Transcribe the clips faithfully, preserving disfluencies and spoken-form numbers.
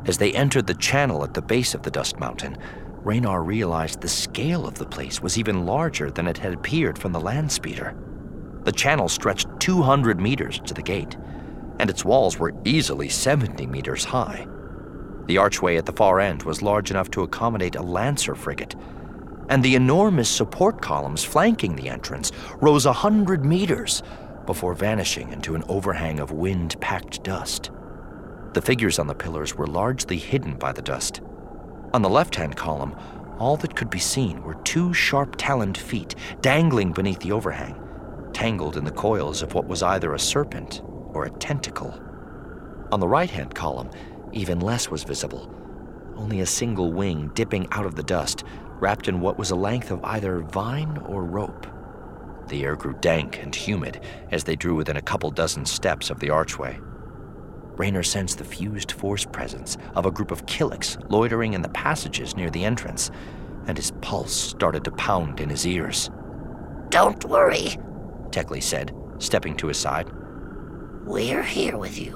As they entered the channel at the base of the dust mountain, Raynar realized the scale of the place was even larger than it had appeared from the land speeder. The channel stretched two hundred meters to the gate, and its walls were easily seventy meters high. The archway at the far end was large enough to accommodate a lancer frigate, and the enormous support columns flanking the entrance rose a hundred meters before vanishing into an overhang of wind-packed dust. The figures on the pillars were largely hidden by the dust. On the left-hand column, all that could be seen were two sharp-taloned feet dangling beneath the overhang, tangled in the coils of what was either a serpent or a tentacle. On the right-hand column, even less was visible, only a single wing dipping out of the dust, wrapped in what was a length of either vine or rope. The air grew dank and humid as they drew within a couple dozen steps of the archway. Raynar sensed the fused force presence of a group of Killiks loitering in the passages near the entrance, and his pulse started to pound in his ears. "Don't worry," Tekli said, stepping to his side. "We're here with you."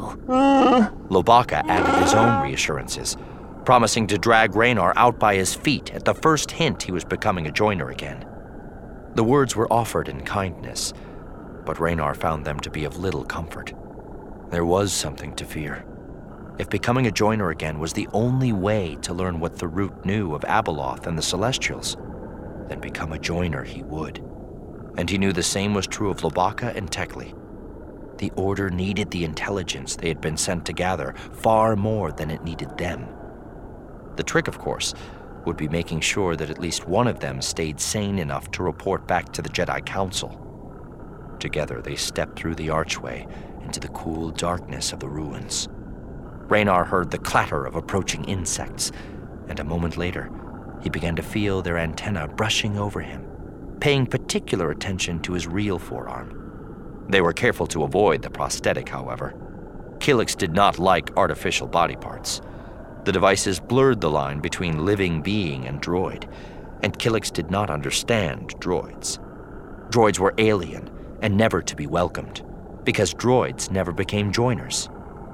Lobaka added his own reassurances, promising to drag Raynar out by his feet at the first hint he was becoming a joiner again. The words were offered in kindness, but Raynar found them to be of little comfort. There was something to fear. If becoming a joiner again was the only way to learn what Tharut knew of Abeloth and the Celestials, then become a joiner he would. And he knew the same was true of Lobaka and Tekli. The Order needed the intelligence they had been sent to gather far more than it needed them. The trick, of course, would be making sure that at least one of them stayed sane enough to report back to the Jedi Council. Together, they stepped through the archway into the cool darkness of the ruins. Raynar heard the clatter of approaching insects, and a moment later, he began to feel their antennae brushing over him, paying particular attention to his real forearm. They were careful to avoid the prosthetic, however. Killiks did not like artificial body parts. The devices blurred the line between living being and droid, and Killiks did not understand droids. Droids were alien and never to be welcomed, because droids never became joiners.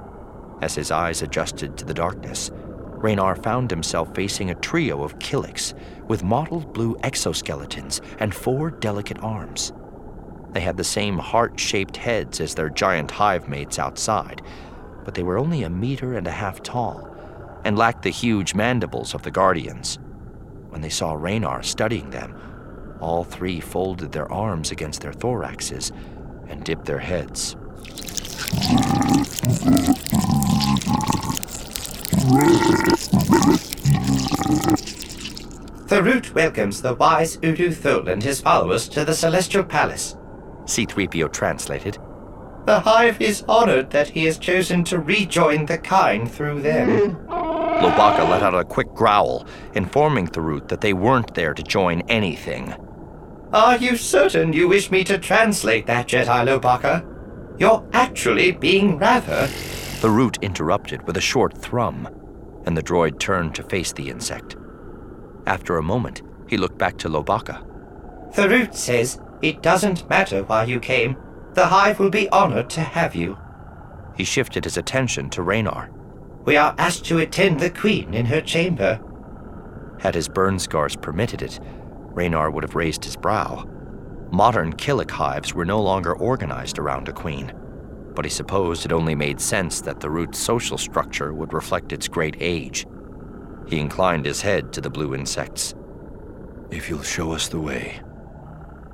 As his eyes adjusted to the darkness, Raynar found himself facing a trio of Killiks with mottled blue exoskeletons and four delicate arms. They had the same heart-shaped heads as their giant hive mates outside, but they were only a meter and a half tall and lacked the huge mandibles of the Guardians. When they saw Raynar studying them, all three folded their arms against their thoraxes and dipped their heads. Tharut welcomes the wise Udu Thul and his followers to the Celestial Palace, C three P O translated. The Hive is honored that he has chosen to rejoin the kind through them. Lobaka let out a quick growl, informing Tharut that they weren't there to join anything. Are you certain you wish me to translate that, Jedi Lobaka? You're actually being rather... Tharut interrupted with a short thrum, and the droid turned to face the insect. After a moment, he looked back to Lobaka. Tharut says it doesn't matter why you came. The Hive will be honored to have you. He shifted his attention to Raynar. We are asked to attend the Queen in her chamber. Had his burn scars permitted it, Raynar would have raised his brow. Modern Killik hives were no longer organized around a queen, but he supposed it only made sense that Tharut's social structure would reflect its great age. He inclined his head to the blue insects. If you'll show us the way,